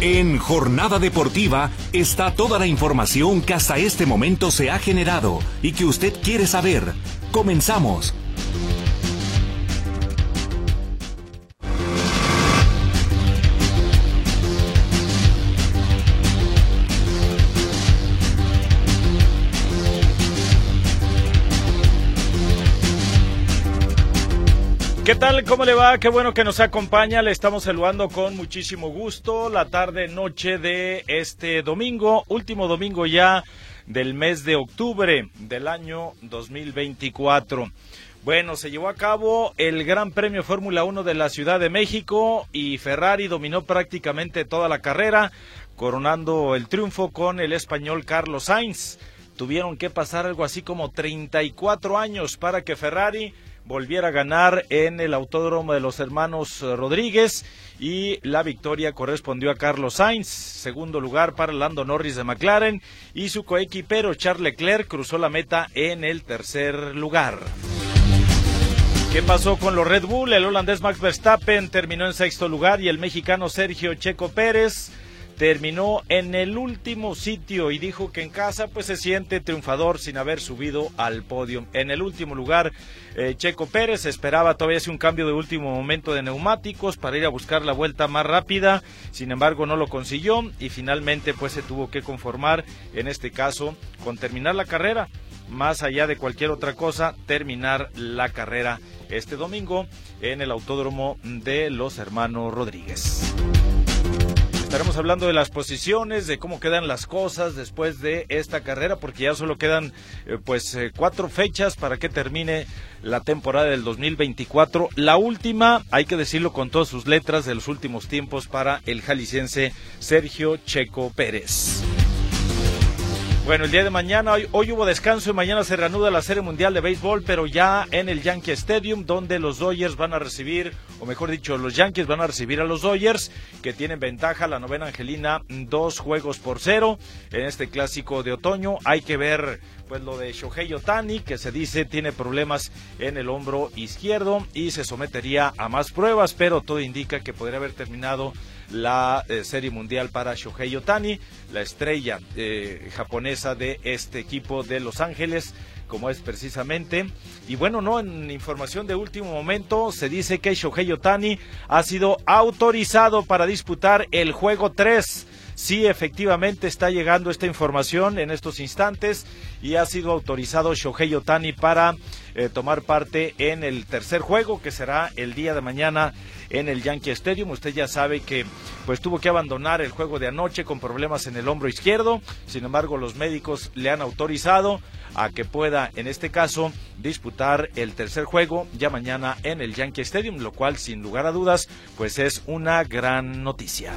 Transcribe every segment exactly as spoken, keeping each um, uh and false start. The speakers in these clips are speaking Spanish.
En Jornada Deportiva está toda la información que hasta este momento se ha generado y que usted quiere saber. Comenzamos. ¿Qué tal? ¿Cómo le va? Qué bueno que nos acompaña. Le estamos saludando con muchísimo gusto la tarde, noche de este domingo, último domingo ya del mes de octubre del año dos mil veinticuatro. Bueno, se llevó a cabo el Gran Premio Fórmula uno de la Ciudad de México y Ferrari dominó prácticamente toda la carrera, coronando el triunfo con el español Carlos Sainz. Tuvieron que pasar algo así como treinta y cuatro años para que Ferrari volviera a ganar en el Autódromo de los Hermanos Rodríguez y la victoria correspondió a Carlos Sainz. Segundo lugar para Lando Norris de McLaren y su coequipero Charles Leclerc cruzó la meta en el tercer lugar. ¿Qué pasó con los Red Bull? El holandés Max Verstappen terminó en sexto lugar y el mexicano Sergio Checo Pérez terminó en el último sitio y dijo que en casa pues se siente triunfador sin haber subido al podio. En el último lugar, eh, Checo Pérez esperaba todavía hacer un cambio de último momento de neumáticos para ir a buscar la vuelta más rápida, sin embargo no lo consiguió y finalmente pues se tuvo que conformar, en este caso, con terminar la carrera. Más allá de cualquier otra cosa, terminar la carrera este domingo en el Autódromo de los Hermanos Rodríguez. Estaremos hablando de las posiciones, de cómo quedan las cosas después de esta carrera, porque ya solo quedan eh, pues eh, cuatro fechas para que termine la temporada del dos mil veinticuatro. La última, hay que decirlo con todas sus letras, de los últimos tiempos para el jalisciense Sergio Checo Pérez. Bueno, el día de mañana, hoy, hoy hubo descanso y mañana se reanuda la Serie Mundial de Béisbol, pero ya en el Yankee Stadium, donde los Dodgers van a recibir, o mejor dicho, los Yankees van a recibir a los Dodgers, que tienen ventaja, la novena angelina, dos juegos por cero en este clásico de otoño. Hay que ver pues lo de Shohei Ohtani, que se dice tiene problemas en el hombro izquierdo y se sometería a más pruebas, pero todo indica que podría haber terminado la eh, Serie Mundial para Shohei Ohtani, la estrella eh, japonesa de este equipo de Los Ángeles, como es precisamente. Y bueno, no, en información de último momento se dice que Shohei Ohtani ha sido autorizado para disputar el juego tres. Sí, efectivamente está llegando esta información en estos instantes y ha sido autorizado Shohei Ohtani para eh, tomar parte en el tercer juego, que será el día de mañana en el Yankee Stadium. Usted ya sabe que pues tuvo que abandonar el juego de anoche con problemas en el hombro izquierdo. Sin embargo, los médicos le han autorizado a que pueda, en este caso, disputar el tercer juego ya mañana en el Yankee Stadium, lo cual, sin lugar a dudas, pues es una gran noticia.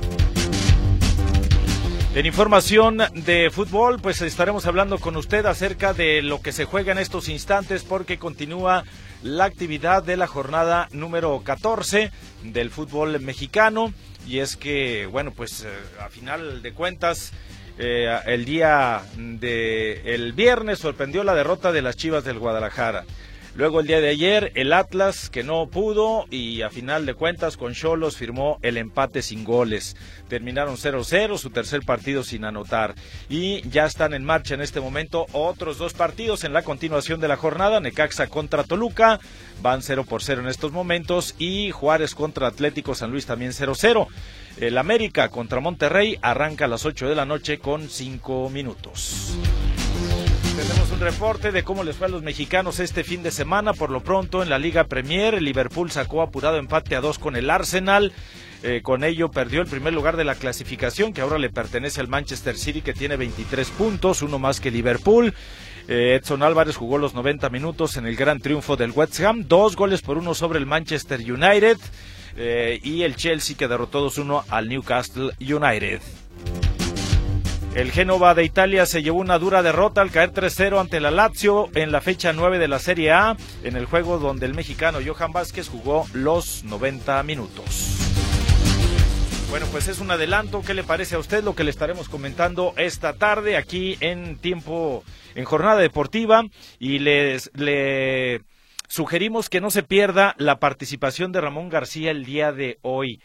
En información de fútbol, pues estaremos hablando con usted acerca de lo que se juega en estos instantes, porque continúa la actividad de la jornada número catorce del fútbol mexicano. Y es que, bueno, pues eh, a final de cuentas, eh, el día de el viernes sorprendió la derrota de las Chivas del Guadalajara. Luego el día de ayer el Atlas, que no pudo, y a final de cuentas con Xolos firmó el empate sin goles. Terminaron cero cero, su tercer partido sin anotar. Y ya están en marcha en este momento otros dos partidos en la continuación de la jornada. Necaxa contra Toluca, van cero por cero en estos momentos. Y Juárez contra Atlético San Luis también cero cero. El América contra Monterrey arranca a las ocho de la noche con cinco minutos. Tenemos un reporte de cómo les fue a los mexicanos este fin de semana. Por lo pronto, en la Liga Premier, el Liverpool sacó apurado empate a dos con el Arsenal. Eh, con ello perdió el primer lugar de la clasificación, que ahora le pertenece al Manchester City, que tiene veintitrés puntos, uno más que Liverpool. Eh, Edson Álvarez jugó los noventa minutos en el gran triunfo del West Ham, dos goles por uno sobre el Manchester United. Eh, y el Chelsea, que derrotó dos uno al Newcastle United. El Génova de Italia se llevó una dura derrota al caer tres cero ante la Lazio en la fecha nueve de la Serie A, en el juego donde el mexicano Johan Vázquez jugó los noventa minutos. Bueno, pues es un adelanto. ¿Qué le parece a usted lo que le estaremos comentando esta tarde aquí en tiempo, en Jornada Deportiva? Y les le sugerimos que no se pierda la participación de Ramón García el día de hoy.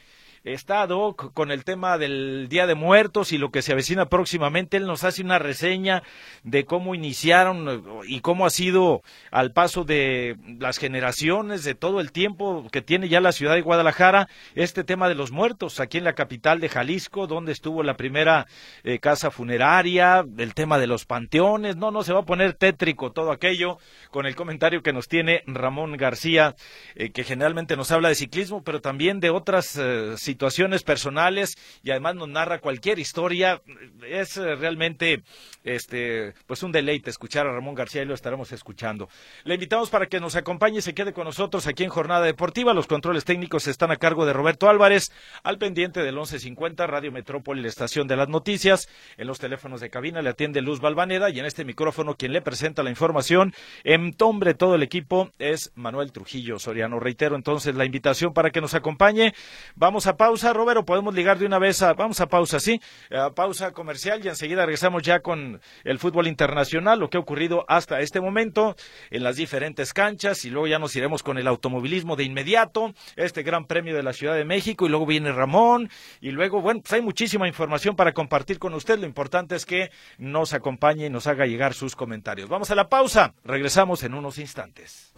está ad hoc con el tema del Día de Muertos y lo que se avecina próximamente. Él nos hace una reseña de cómo iniciaron y cómo ha sido al paso de las generaciones, de todo el tiempo que tiene ya la ciudad de Guadalajara, este tema de los muertos aquí en la capital de Jalisco, donde estuvo la primera eh, casa funeraria, el tema de los panteones. No, no se va a poner tétrico todo aquello con el comentario que nos tiene Ramón García, eh, que generalmente nos habla de ciclismo, pero también de otras eh, situaciones personales, y además nos narra cualquier historia. Es eh, realmente este pues un deleite escuchar a Ramón García, y lo estaremos escuchando. Le invitamos para que nos acompañe y se quede con nosotros aquí en Jornada Deportiva. Los controles técnicos están a cargo de Roberto Álvarez, al pendiente del once cincuenta, Radio Metrópoli, la estación de las noticias. En los teléfonos de cabina le atiende Luz Balvaneda, y en este micrófono quien le presenta la información en nombre de todo el equipo es Manuel Trujillo Soriano. Reitero entonces la invitación para que nos acompañe. Vamos a pausa, Roberto, podemos ligar de una vez a, vamos a pausa, sí, a pausa comercial, y enseguida regresamos ya con el fútbol internacional, lo que ha ocurrido hasta este momento en las diferentes canchas, y luego ya nos iremos con el automovilismo de inmediato, este Gran Premio de la Ciudad de México, y luego viene Ramón, y luego, bueno, pues hay muchísima información para compartir con usted. Lo importante es que nos acompañe y nos haga llegar sus comentarios. Vamos a la pausa, regresamos en unos instantes.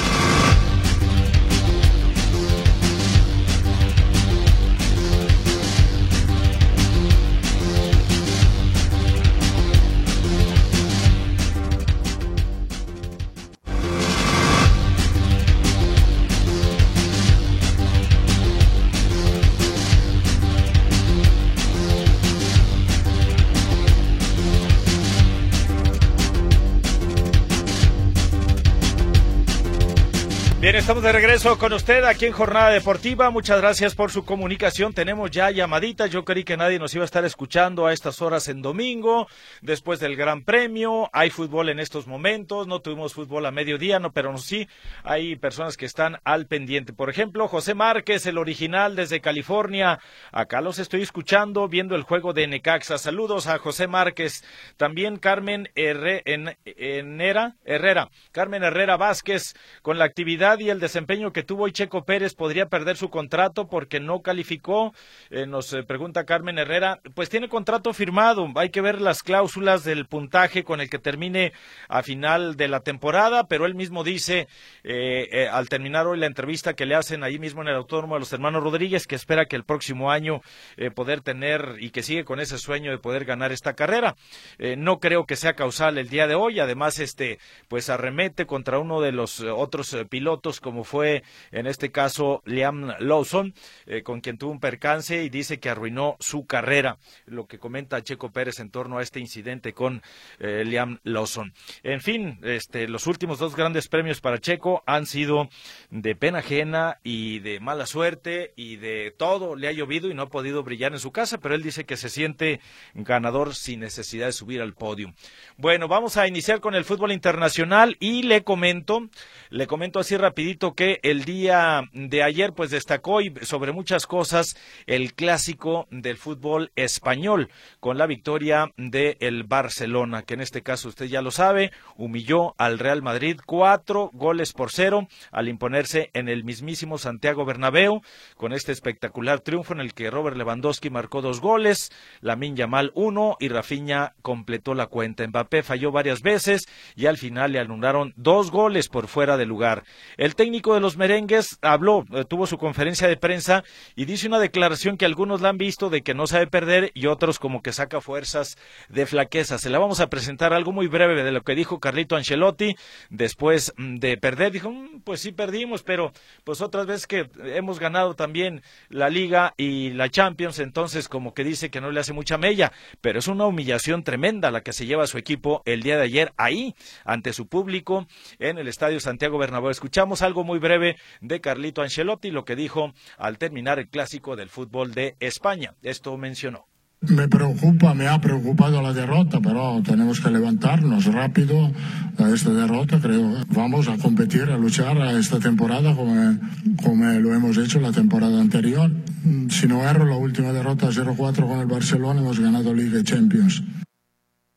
Bien, estamos de regreso con usted aquí en Jornada Deportiva. Muchas gracias por su comunicación. Tenemos ya llamaditas. Yo creí que nadie nos iba a estar escuchando a estas horas en domingo, después del Gran Premio. Hay fútbol en estos momentos. No tuvimos fútbol a mediodía, no, pero sí hay personas que están al pendiente. Por ejemplo, José Márquez, el original desde California. Acá los estoy escuchando, viendo el juego de Necaxa. Saludos a José Márquez. También Carmen Herre, en, Herrera, Herrera. Carmen Herrera Vázquez, con la actividad y el desempeño que tuvo hoy Checo Pérez, podría perder su contrato porque no calificó. Eh, nos eh, pregunta Carmen Herrera, pues tiene contrato firmado, hay que ver las cláusulas del puntaje con el que termine a final de la temporada, pero él mismo dice, eh, eh, al terminar hoy la entrevista que le hacen ahí mismo en el Autódromo de los Hermanos Rodríguez, que espera que el próximo año eh, poder tener, y que sigue con ese sueño de poder ganar esta carrera. Eh, no creo que sea causal el día de hoy, además este pues arremete contra uno de los eh, otros eh, pilotos, como fue en este caso Liam Lawson, eh, con quien tuvo un percance y dice que arruinó su carrera, lo que comenta Checo Pérez en torno a este incidente con eh, Liam Lawson. En fin, este, los últimos dos grandes premios para Checo han sido de pena ajena y de mala suerte y de todo. Le ha llovido y no ha podido brillar en su casa, pero él dice que se siente ganador sin necesidad de subir al podio. Bueno, vamos a iniciar con el fútbol internacional y le comento, le comento así rapidito que el día de ayer pues destacó y sobre muchas cosas el clásico del fútbol español, con la victoria del Barcelona, que en este caso usted ya lo sabe, humilló al Real Madrid cuatro goles por cero al imponerse en el mismísimo Santiago Bernabéu, con este espectacular triunfo en el que Robert Lewandowski marcó dos goles, Lamine Yamal uno y Rafinha completó la cuenta. Mbappé falló varias veces y al final le anularon dos goles por fuera de lugar. El técnico de los merengues habló, eh, tuvo su conferencia de prensa y dice una declaración que algunos la han visto de que no sabe perder y otros como que saca fuerzas de flaqueza. Se la vamos a presentar algo muy breve de lo que dijo Carlito Ancelotti después de perder. Dijo, mmm, pues sí perdimos, pero pues otras veces que hemos ganado también la Liga y la Champions, entonces como que dice que no le hace mucha mella, pero es una humillación tremenda la que se lleva a su equipo el día de ayer ahí, ante su público, en el Estadio Santiago Bernabéu. Escuchamos algo muy breve de Carlito Ancelotti, lo que dijo al terminar el clásico del fútbol de España. Esto mencionó. Me preocupa, me ha preocupado la derrota, pero tenemos que levantarnos rápido de esta derrota. Creo vamos a competir, a luchar a esta temporada como, como lo hemos hecho la temporada anterior. Si no erro, la última derrota cero cuatro con el Barcelona, hemos ganado Liga y Champions.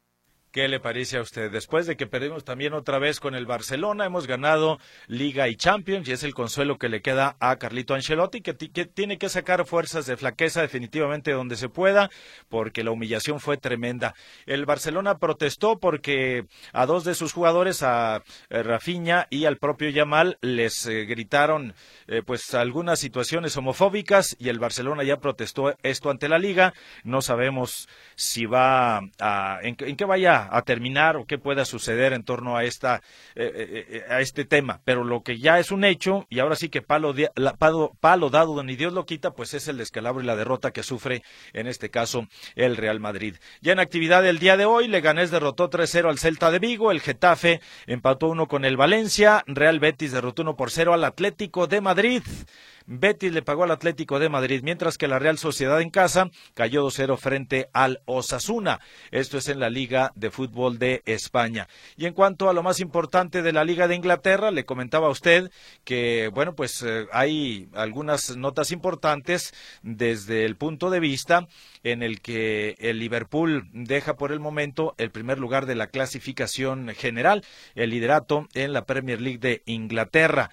¿Qué le parece a usted? Después de que perdimos también otra vez con el Barcelona, hemos ganado Liga y Champions, y es el consuelo que le queda a Carlito Ancelotti, que, que tiene que sacar fuerzas de flaqueza definitivamente donde se pueda, porque la humillación fue tremenda. El Barcelona protestó porque a dos de sus jugadores, a eh, Rafinha y al propio Yamal, les eh, gritaron eh, pues algunas situaciones homofóbicas, y el Barcelona ya protestó esto ante la Liga. No sabemos si va a, en, en qué vaya a terminar o qué pueda suceder en torno a esta eh, eh, a este tema, pero lo que ya es un hecho, y ahora sí que palo, de, la, palo, palo dado ni Dios lo quita, pues es el descalabro y la derrota que sufre en este caso el Real Madrid. Ya en actividad del día de hoy, Leganés derrotó tres cero al Celta de Vigo, el Getafe empató uno con el Valencia, Real Betis derrotó uno por cero al Atlético de Madrid. Betis le pagó al Atlético de Madrid, mientras que la Real Sociedad en casa cayó dos cero frente al Osasuna. Esto es en la Liga de Fútbol de España. Y en cuanto a lo más importante de la Liga de Inglaterra, le comentaba a usted que, bueno, pues eh, hay algunas notas importantes desde el punto de vista en el que el Liverpool deja por el momento el primer lugar de la clasificación general, el liderato en la Premier League de Inglaterra.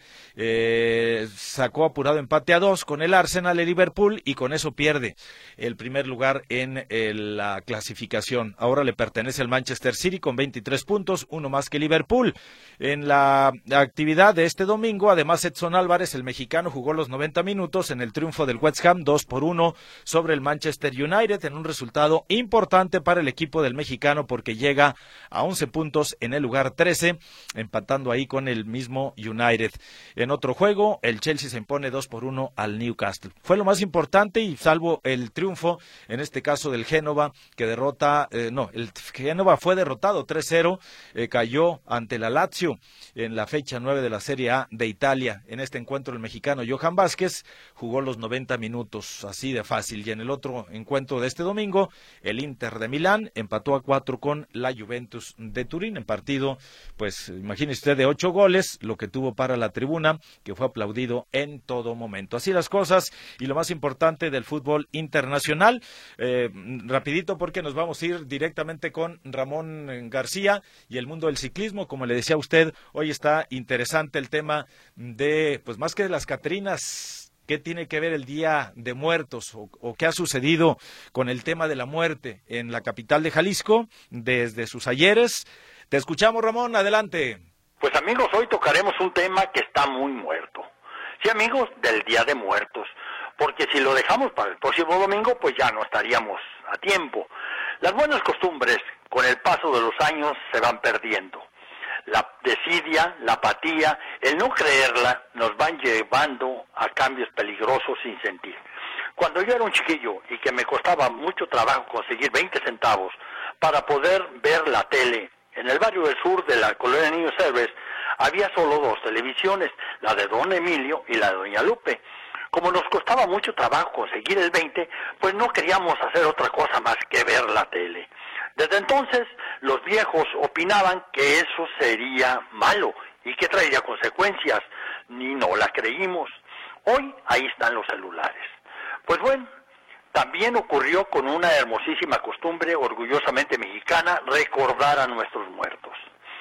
Eh, sacó apurado empate a dos con el Arsenal, el Liverpool, y con eso pierde el primer lugar en eh, la clasificación. Ahora le pertenece al Manchester City con veintitrés puntos, uno más que Liverpool. En la actividad de este domingo, además, Edson Álvarez, el mexicano, jugó los noventa minutos en el triunfo del West Ham dos por uno sobre el Manchester United, en un resultado importante para el equipo del mexicano, porque llega a once puntos en el lugar trece, empatando ahí con el mismo United. En otro juego, el Chelsea se impone dos por uno al Newcastle. Fue lo más importante, y salvo el triunfo, en este caso del Génova, que derrota, eh, no, el Génova fue derrotado tres cero, eh, cayó ante la Lazio en la fecha nueve de la Serie A de Italia. En este encuentro el mexicano Johan Vázquez jugó los noventa minutos, así de fácil. Y en el otro encuentro de este domingo, el Inter de Milán empató a cuatro con la Juventus de Turín, en partido, pues imagínese usted, de ocho goles, lo que tuvo para la tribuna, que fue aplaudido en todo momento. Así las cosas, y lo más importante del fútbol internacional. Eh, rapidito, porque nos vamos a ir directamente con Ramón García y el mundo del ciclismo. Como le decía a usted, hoy está interesante el tema de, pues más que de las Catrinas, ¿qué tiene que ver el Día de Muertos o, o qué ha sucedido con el tema de la muerte en la capital de Jalisco desde sus ayeres? Te escuchamos, Ramón, adelante. Pues amigos, hoy tocaremos un tema que está muy muerto. Sí, amigos, del Día de Muertos, porque si lo dejamos para el próximo domingo, pues ya no estaríamos a tiempo. Las buenas costumbres, con el paso de los años, se van perdiendo. La desidia, la apatía, el no creerla, nos van llevando a cambios peligrosos sin sentir. Cuando yo era un chiquillo y que me costaba mucho trabajo conseguir veinte centavos para poder ver la tele, en el barrio del sur de la colonia Niños Héroes había solo dos televisiones, la de Don Emilio y la de Doña Lupe. Como nos costaba mucho trabajo conseguir el veinte, pues no queríamos hacer otra cosa más que ver la tele. Desde entonces, los viejos opinaban que eso sería malo y que traería consecuencias, ni no la creímos. Hoy, ahí están los celulares. Pues bueno, también ocurrió con una hermosísima costumbre orgullosamente mexicana, recordar a nuestros muertos.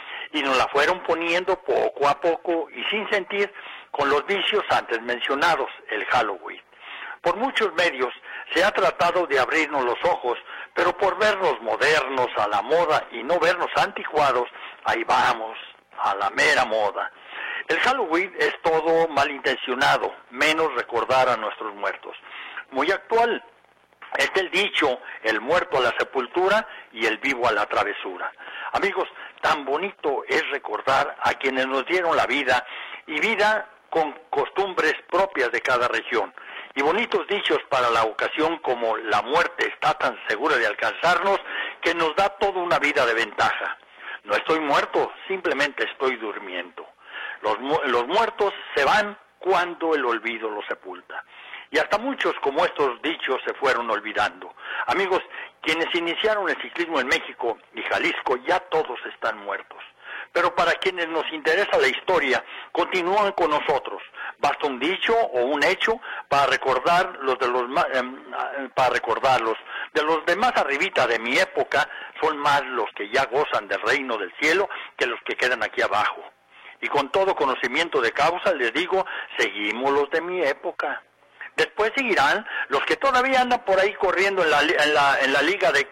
Y nos la fueron poniendo poco a poco y sin sentir, con los vicios antes mencionados, el Halloween. Por muchos medios se ha tratado de abrirnos los ojos, pero por vernos modernos, a la moda, y no vernos anticuados, ahí vamos, a la mera moda. El Halloween es todo malintencionado, menos recordar a nuestros muertos. Muy actual es el dicho, el muerto a la sepultura y el vivo a la travesura. Amigos, tan bonito es recordar a quienes nos dieron la vida, y vida con costumbres propias de cada región. Y bonitos dichos para la ocasión, como la muerte está tan segura de alcanzarnos que nos da toda una vida de ventaja. No estoy muerto, simplemente estoy durmiendo. Los, mu- los muertos se van cuando el olvido los sepulta. Y hasta muchos como estos dichos se fueron olvidando. Amigos, quienes iniciaron el ciclismo en México y Jalisco ya todos están muertos. Pero para quienes nos interesa la historia, continúan con nosotros. Basta un dicho o un hecho para recordar los de los eh, para recordarlos. De los demás arribita de mi época, son más los que ya gozan del reino del cielo que los que quedan aquí abajo. Y con todo conocimiento de causa les digo, seguimos los de mi época. Después seguirán los que todavía andan por ahí corriendo en la, en la, en la liga de,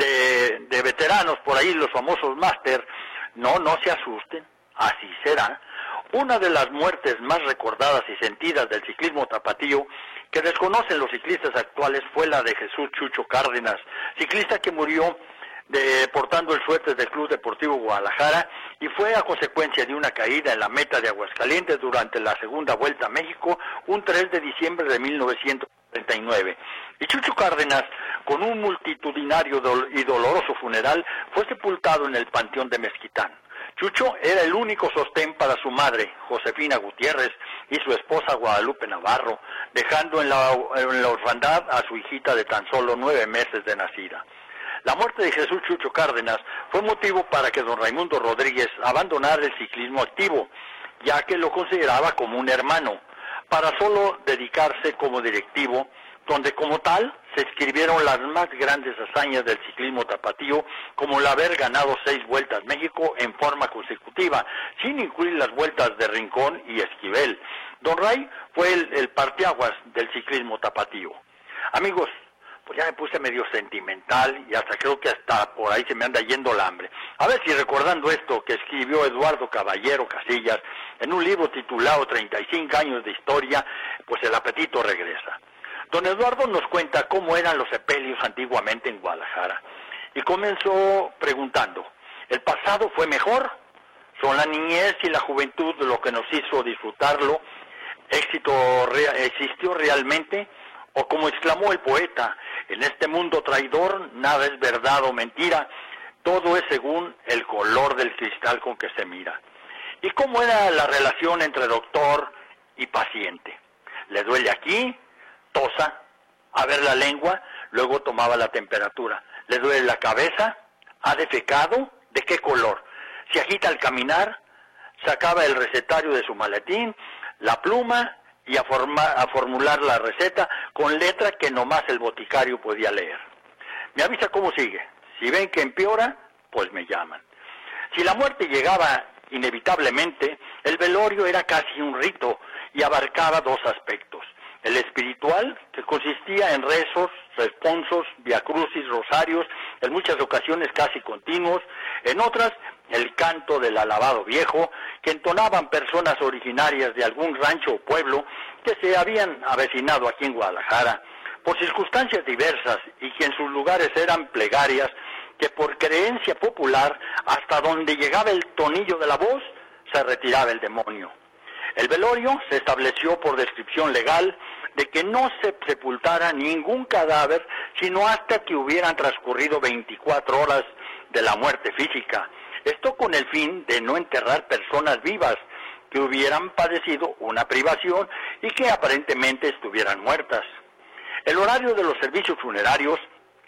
de, de veteranos, por ahí los famosos máster. No, no se asusten, así será. Una de las muertes más recordadas y sentidas del ciclismo tapatío, que desconocen los ciclistas actuales, fue la de Jesús Chucho Cárdenas, ciclista que murió de, portando el suéter del Club Deportivo Guadalajara, y fue a consecuencia de una caída en la meta de Aguascalientes durante la segunda Vuelta a México, un tres de diciembre de mil novecientos treinta y nueve. Y Chucho Cárdenas, con un multitudinario y doloroso funeral, fue sepultado en el Panteón de Mezquitán. Chucho era el único sostén para su madre, Josefina Gutiérrez, y su esposa Guadalupe Navarro, dejando en la, en la orfandad a su hijita de tan solo nueve meses de nacida. La muerte de Jesús Chucho Cárdenas fue motivo para que don Raimundo Rodríguez abandonara el ciclismo activo, ya que lo consideraba como un hermano, para solo dedicarse como directivo, donde como tal se escribieron las más grandes hazañas del ciclismo tapatío, como el haber ganado seis Vueltas México en forma consecutiva, sin incluir las vueltas de Rincón y Esquivel. Don Ray fue el, el parteaguas del ciclismo tapatío. Amigos, pues ya me puse medio sentimental y hasta creo que hasta por ahí se me anda yendo el hambre. A ver si recordando esto que escribió Eduardo Caballero Casillas en un libro titulado treinta y cinco años de historia, pues el apetito regresa. Don Eduardo nos cuenta cómo eran los sepelios antiguamente en Guadalajara y comenzó preguntando, ¿el pasado fue mejor? ¿Son la niñez y la juventud lo que nos hizo disfrutarlo? ¿Éxito re- existió realmente? O como exclamó el poeta, en este mundo traidor nada es verdad o mentira, todo es según el color del cristal con que se mira. ¿Y cómo era la relación entre doctor y paciente? ¿Le duele aquí? Tosa, a ver la lengua, luego tomaba la temperatura. ¿Le duele la cabeza? ¿Ha defecado? ¿De qué color? Se agita al caminar, sacaba el recetario de su maletín, la pluma y a, forma, a formular la receta con letra que nomás el boticario podía leer. Me avisa cómo sigue. Si ven que empeora, pues me llaman. Si la muerte llegaba inevitablemente, el velorio era casi un rito y abarcaba dos aspectos. El espiritual, que consistía en rezos, responsos, viacrucis, rosarios, en muchas ocasiones casi continuos, en otras el canto del alabado viejo, que entonaban personas originarias de algún rancho o pueblo que se habían avecinado aquí en Guadalajara, por circunstancias diversas y que en sus lugares eran plegarias, que por creencia popular, hasta donde llegaba el tonillo de la voz, se retiraba el demonio. El velorio se estableció por descripción legal de que no se sepultara ningún cadáver sino hasta que hubieran transcurrido veinticuatro horas de la muerte física. Esto con el fin de no enterrar personas vivas que hubieran padecido una privación y que aparentemente estuvieran muertas. El horario de los servicios funerarios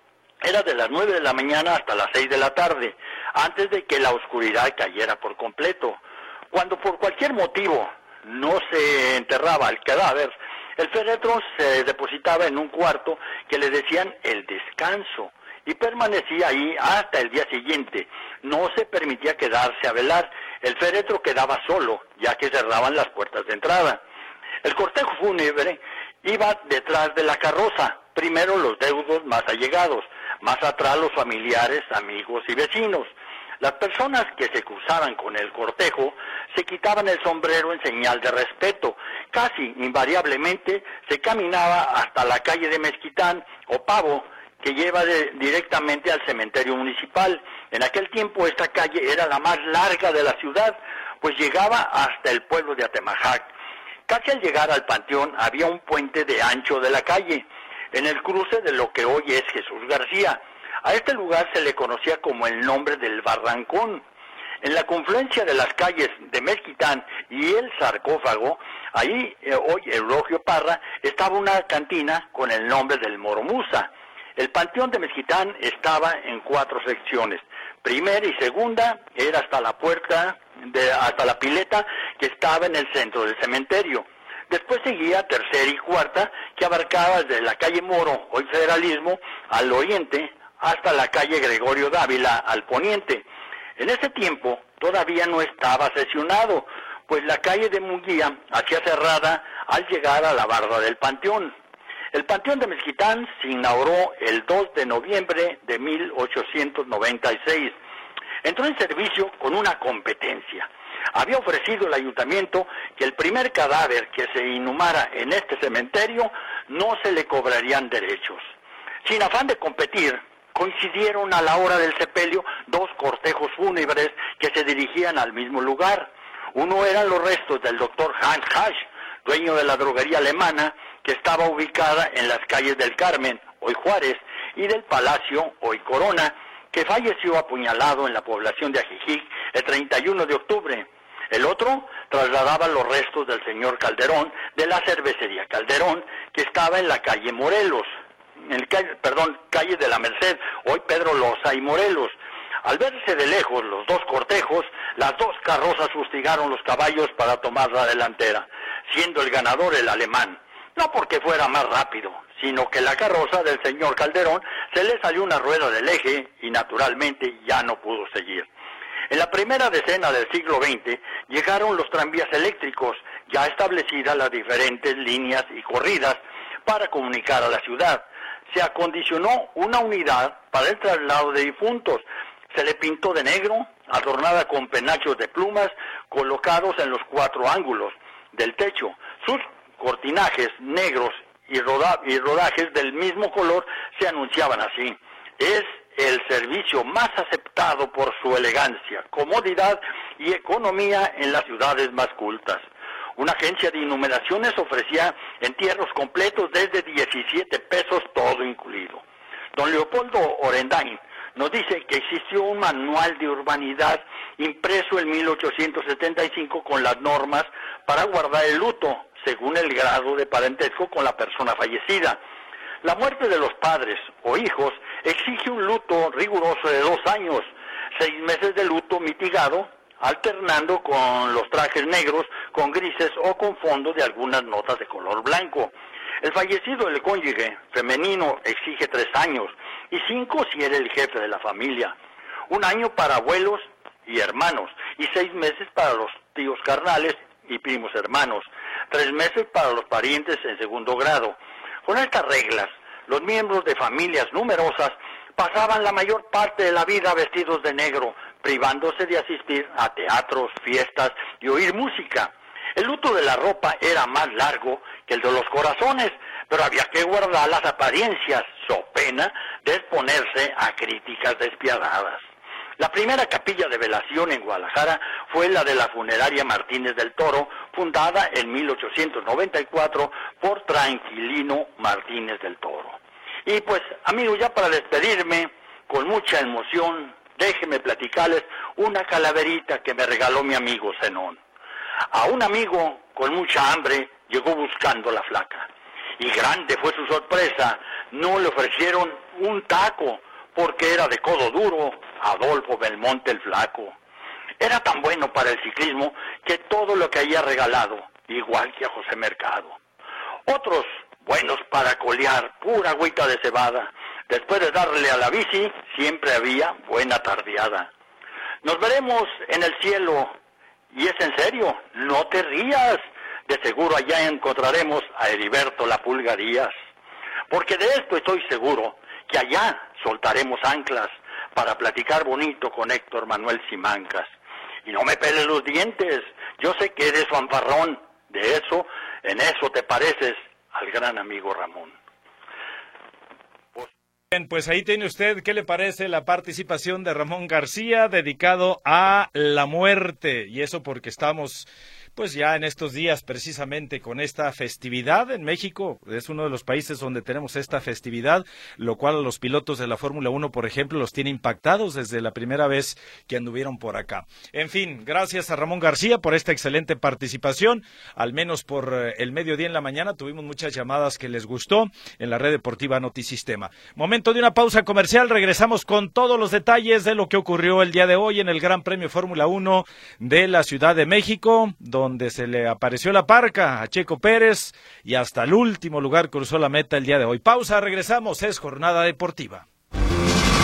era de las nueve de la mañana hasta las seis de la tarde, antes de que la oscuridad cayera por completo. Cuando por cualquier motivo no se enterraba el cadáver, el féretro se depositaba en un cuarto que le decían el descanso y permanecía ahí hasta el día siguiente. No se permitía quedarse a velar, el féretro quedaba solo, ya que cerraban las puertas de entrada. El cortejo fúnebre iba detrás de la carroza, primero los deudos más allegados, más atrás los familiares, amigos y vecinos. Las personas que se cruzaban con el cortejo se quitaban el sombrero en señal de respeto. Casi invariablemente se caminaba hasta la calle de Mezquitán o Pavo, que lleva de, directamente al cementerio municipal. En aquel tiempo esta calle era la más larga de la ciudad, pues llegaba hasta el pueblo de Atemajac. Casi al llegar al panteón había un puente de ancho de la calle, en el cruce de lo que hoy es Jesús García. A este lugar se le conocía como el nombre del Barrancón. En la confluencia de las calles de Mezquitán y el sarcófago, ahí eh, hoy Eulogio Parra, estaba una cantina con el nombre del Moromusa. El panteón de Mezquitán estaba en cuatro secciones. Primera y segunda era hasta la puerta, de, hasta la pileta que estaba en el centro del cementerio. Después seguía tercera y cuarta, que abarcaba desde la calle Moro, hoy Federalismo, al oriente, hasta la calle Gregorio Dávila al poniente. En ese tiempo todavía no estaba sesionado, pues la calle de Munguía hacía cerrada al llegar a la barda del Panteón. El Panteón de Mezquitán se inauguró el dos de noviembre de mil ochocientos noventa y seis. Entró en servicio con una competencia. Había ofrecido el ayuntamiento que el primer cadáver que se inhumara en este cementerio no se le cobrarían derechos. Sin afán de competir, coincidieron a la hora del sepelio dos cortejos fúnebres que se dirigían al mismo lugar. Uno eran los restos del doctor Hans Hasch, dueño de la droguería alemana, que estaba ubicada en las calles del Carmen, hoy Juárez, y del Palacio, hoy Corona, que falleció apuñalado en la población de Ajijic el treinta y uno de octubre. El otro trasladaba los restos del señor Calderón de la cervecería Calderón, que estaba en la calle Morelos, en el calle, perdón, calle de la Merced, hoy Pedro Loza y Morelos. Al verse de lejos los dos cortejos, las dos carrozas fustigaron los caballos para tomar la delantera, siendo el ganador el alemán. No porque fuera más rápido, sino que la carroza del señor Calderón se le salió una rueda del eje y naturalmente ya no pudo seguir. En la primera decena del siglo veinte llegaron los tranvías eléctricos, ya establecidas las diferentes líneas y corridas para comunicar a la ciudad. Se acondicionó una unidad para el traslado de difuntos. Se le pintó de negro, adornada con penachos de plumas colocados en los cuatro ángulos del techo. Sus cortinajes negros y, roda y rodajes del mismo color se anunciaban así: es el servicio más aceptado por su elegancia, comodidad y economía en las ciudades más cultas. Una agencia de inhumeraciones ofrecía entierros completos desde diecisiete pesos, todo incluido. Don Leopoldo Orendain nos dice que existió un manual de urbanidad impreso en mil ochocientos setenta y cinco con las normas para guardar el luto, según el grado de parentesco con la persona fallecida. La muerte de los padres o hijos exige un luto riguroso de dos años, seis meses de luto mitigado, alternando con los trajes negros, con grises o con fondo de algunas notas de color blanco. El fallecido del cónyuge femenino exige tres años y cinco si era el jefe de la familia. Un año para abuelos y hermanos y seis meses para los tíos carnales y primos hermanos. Tres meses para los parientes en segundo grado. Con estas reglas, los miembros de familias numerosas pasaban la mayor parte de la vida vestidos de negro, privándose de asistir a teatros, fiestas y oír música. El luto de la ropa era más largo que el de los corazones, pero había que guardar las apariencias, so pena de exponerse a críticas despiadadas. La primera capilla de velación en Guadalajara fue la de la funeraria Martínez del Toro, fundada en mil ochocientos noventa y cuatro por Tranquilino Martínez del Toro. Y pues, amigos, ya para despedirme, con mucha emoción, déjenme platicarles una calaverita que me regaló mi amigo Zenón. A un amigo con mucha hambre llegó buscando la flaca. Y grande fue su sorpresa, no le ofrecieron un taco, porque era de codo duro, Adolfo Belmonte el Flaco. Era tan bueno para el ciclismo que todo lo que había regalado, igual que a José Mercado. Otros buenos para colear, pura agüita de cebada. Después de darle a la bici, siempre había buena tardeada. Nos veremos en el cielo, y es en serio, no te rías. De seguro allá encontraremos a Heriberto La Pulga Díaz. Porque de esto estoy seguro, que allá soltaremos anclas para platicar bonito con Héctor Manuel Simancas. Y no me peles los dientes, yo sé que eres fanfarrón, de eso, en eso te pareces al gran amigo Ramón. Pues... Bien, pues ahí tiene usted, ¿qué le parece la participación de Ramón García dedicado a la muerte? Y eso porque estamos... pues ya en estos días precisamente con esta festividad en México, es uno de los países donde tenemos esta festividad, lo cual a los pilotos de la Fórmula uno, por ejemplo, los tiene impactados desde la primera vez que anduvieron por acá. En fin, gracias a Ramón García por esta excelente participación, al menos por el mediodía en la mañana tuvimos muchas llamadas que les gustó en la red deportiva Notisistema. Momento de una pausa comercial, regresamos con todos los detalles de lo que ocurrió el día de hoy en el Gran Premio Fórmula uno de la Ciudad de México, donde donde se le apareció la parca a Checo Pérez y hasta el último lugar cruzó la meta el día de hoy. Pausa, regresamos, es Jornada Deportiva.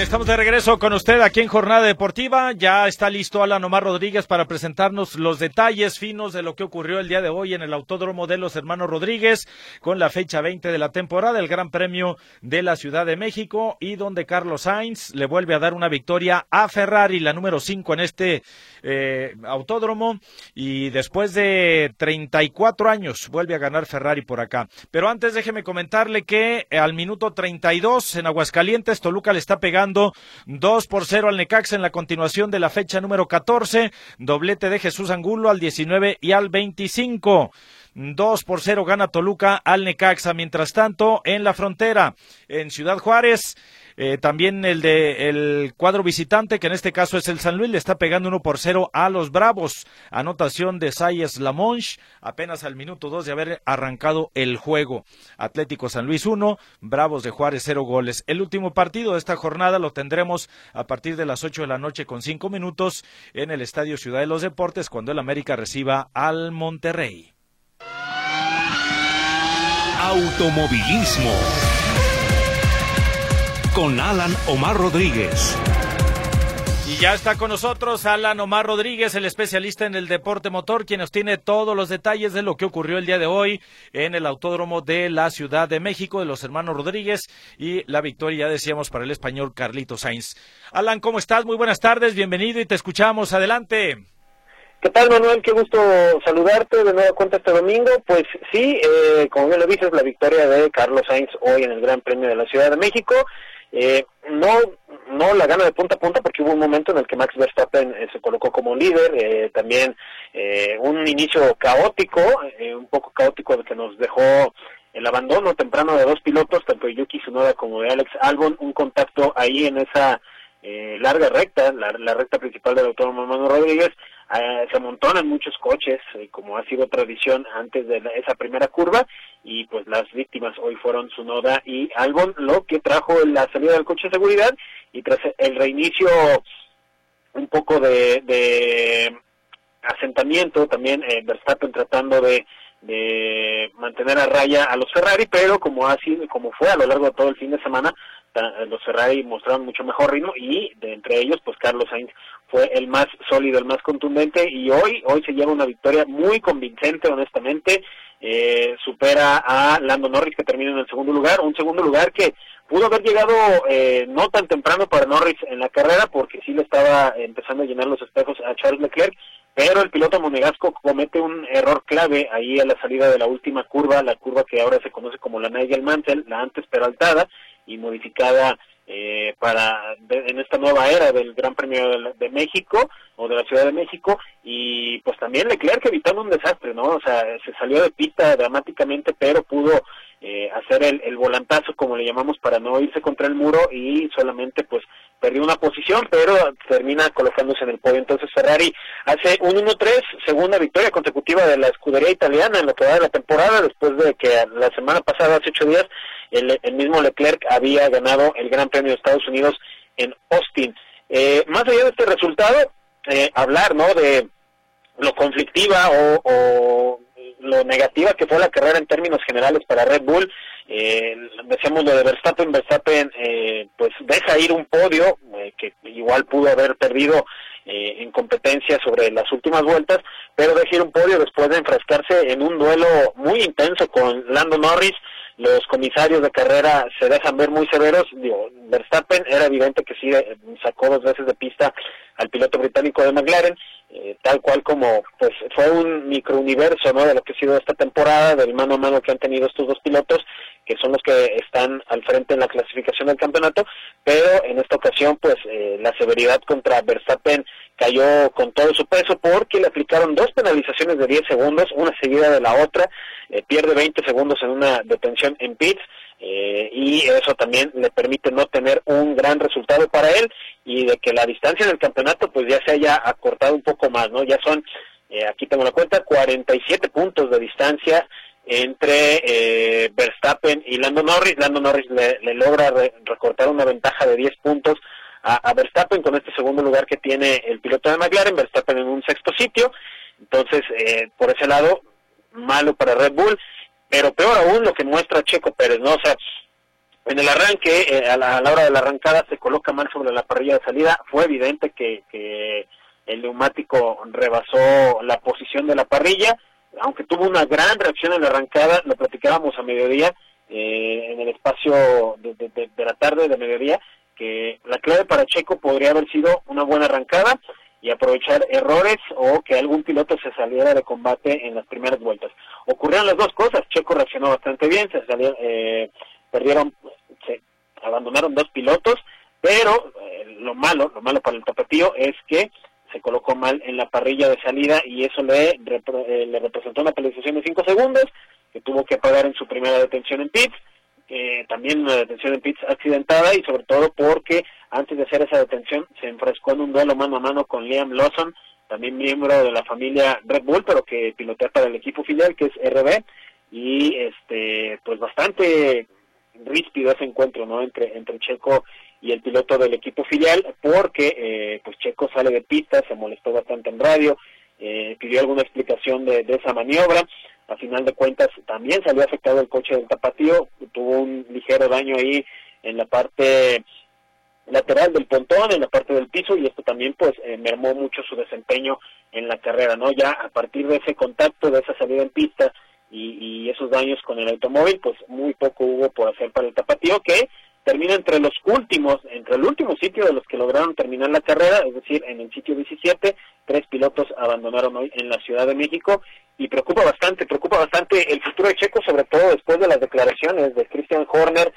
estamos de regreso con usted aquí en Jornada Deportiva. Ya está listo Alan Omar Rodríguez para presentarnos los detalles finos de lo que ocurrió el día de hoy en el Autódromo de los Hermanos Rodríguez con la fecha veinte de la temporada, el Gran Premio de la Ciudad de México, y donde Carlos Sainz le vuelve a dar una victoria a Ferrari, la número cinco en este eh, autódromo, y después de treinta y cuatro años vuelve a ganar Ferrari por acá. Pero antes déjeme comentarle que al minuto treinta y dos en Aguascalientes, Toluca le está pegando dos por cero al Necaxa en la continuación de la fecha número catorce, doblete de Jesús Angulo al diecinueve y al veinticinco. dos por cero gana Toluca al Necaxa. Mientras tanto, en la frontera, en Ciudad Juárez, eh, también el de el cuadro visitante, que en este caso es el San Luis, le está pegando uno por cero a los Bravos. Anotación de Sayes Lamonche, apenas al minuto dos de haber arrancado el juego. Atlético San Luis uno, Bravos de Juárez cero goles. El último partido de esta jornada lo tendremos a partir de las ocho de la noche con cinco minutos en el Estadio Ciudad de los Deportes, cuando el América reciba al Monterrey. Automovilismo con Alan Omar Rodríguez. Y ya está con nosotros Alan Omar Rodríguez, el especialista en el deporte motor, quien nos tiene todos los detalles de lo que ocurrió el día de hoy en el Autódromo de la Ciudad de México de los Hermanos Rodríguez y la victoria, ya decíamos, para el español Carlitos Sainz. Alan, ¿cómo estás? Muy buenas tardes, bienvenido y te escuchamos. Adelante. ¿Qué tal, Manuel? Qué gusto saludarte de nueva cuenta este domingo. Pues sí, eh, como bien lo dices, la victoria de Carlos Sainz hoy en el Gran Premio de la Ciudad de México. Eh, no no la gana de punta a punta, porque hubo un momento en el que Max Verstappen eh, se colocó como líder, eh, también eh, un inicio caótico, eh, un poco caótico, que nos dejó el abandono temprano de dos pilotos, tanto de Yuki Tsunoda como de Alex Albon, un contacto ahí en esa eh, larga recta, la, la recta principal del Autódromo Hermanos Rodríguez. Eh, se amontonan muchos coches, eh, como ha sido tradición antes de la, esa primera curva, y pues las víctimas hoy fueron Tsunoda y Albon, lo que trajo la salida del coche de seguridad, y tras el reinicio un poco de, de asentamiento, también eh, Verstappen tratando de, de mantener a raya a los Ferrari, pero como ha sido, como fue a lo largo de todo el fin de semana, los Ferrari mostraron mucho mejor ritmo, y de entre ellos pues Carlos Sainz fue el más sólido, el más contundente, y hoy hoy se lleva una victoria muy convincente, honestamente. Eh, supera a Lando Norris, que termina en el segundo lugar, un segundo lugar que pudo haber llegado eh, no tan temprano para Norris en la carrera, porque sí le estaba empezando a llenar los espejos a Charles Leclerc, pero el piloto monegasco comete un error clave ahí a la salida de la última curva, la curva que ahora se conoce como la Nigel Mansell, la antes peraltada y modificada eh, para de, en esta nueva era del Gran Premio de, de México o de la Ciudad de México, y pues también Leclerc evitando un desastre, ¿no? O sea, se salió de pista dramáticamente, pero pudo eh, hacer el, el volantazo, como le llamamos, para no irse contra el muro, y solamente pues perdió una posición, pero termina colocándose en el podio. Entonces Ferrari hace un uno tres, segunda victoria consecutiva de la escudería italiana en lo que va de la temporada, después de que la semana pasada, hace ocho días, el, el mismo Leclerc había ganado el Gran Premio de Estados Unidos en Austin. Eh, más allá de este resultado, eh, hablar, ¿no?, de lo conflictiva o, o lo negativa que fue la carrera en términos generales para Red Bull. Eh, decíamos lo de Verstappen, Verstappen eh, pues deja ir un podio eh, que igual pudo haber perdido eh, en competencia sobre las últimas vueltas, pero deja ir un podio después de enfrascarse en un duelo muy intenso con Lando Norris. Los comisarios de carrera se dejan ver muy severos. Digo, Verstappen era evidente que sí sacó dos veces de pista al piloto británico de McLaren, eh, tal cual como pues fue un microuniverso, ¿no?, de lo que ha sido esta temporada, del mano a mano que han tenido estos dos pilotos, que son los que están al frente en la clasificación del campeonato, pero en esta ocasión pues eh, la severidad contra Verstappen cayó con todo su peso, porque le aplicaron dos penalizaciones de diez segundos, una seguida de la otra, eh, pierde veinte segundos en una detención en pits, eh, y eso también le permite no tener un gran resultado para él, y de que la distancia en el campeonato pues ya se haya acortado un poco más, ¿no? Ya son, eh, aquí tengo la cuenta, cuarenta y siete puntos de distancia entre eh, Verstappen y Lando Norris. Lando Norris le, le logra re, recortar una ventaja de diez puntos a, a Verstappen con este segundo lugar que tiene el piloto de McLaren, Verstappen en un sexto sitio. Entonces, eh, por ese lado, malo para Red Bull, pero peor aún lo que muestra Checo Pérez, ¿no? O sea, En el arranque, eh, a, la, a la hora de la arrancada, se coloca mal sobre la parrilla de salida. Fue evidente que, que el neumático rebasó la posición de la parrilla, aunque tuvo una gran reacción en la arrancada. Lo platicábamos a mediodía, eh, en el espacio de, de, de, de la tarde de mediodía, que la clave para Checo podría haber sido una buena arrancada y aprovechar errores o que algún piloto se saliera de combate en las primeras vueltas. Ocurrieron las dos cosas. Checo reaccionó bastante bien, se salió, eh, perdieron, se abandonaron dos pilotos, pero eh, lo malo, lo malo para el tapatío es que se colocó mal en la parrilla de salida y eso le, repre, eh, le representó una penalización de cinco segundos que tuvo que pagar en su primera detención en pits. Eh, también una detención en pits accidentada y sobre todo porque antes de hacer esa detención se enfrascó en un duelo mano a mano con Liam Lawson, también miembro de la familia Red Bull, pero que pilotea para el equipo filial que es R B, y este pues bastante ríspido ese encuentro, ¿no? entre entre Checo y el piloto del equipo filial, porque eh, pues Checo sale de pista, se molestó bastante en radio, eh, pidió alguna explicación de, de esa maniobra. A final de cuentas también salió afectado el coche del tapatío, tuvo un ligero daño ahí en la parte lateral del pontón, en la parte del piso, y esto también pues eh, mermó mucho su desempeño en la carrera, ¿no? Ya a partir de ese contacto, de esa salida en pista y, y esos daños con el automóvil, pues muy poco hubo por hacer para el tapatío, que termina entre los últimos, entre el último sitio de los que lograron terminar la carrera, es decir, en el sitio diecisiete, tres pilotos abandonaron hoy en la Ciudad de México, y preocupa bastante, preocupa bastante el futuro de Checo, sobre todo después de las declaraciones de Christian Horner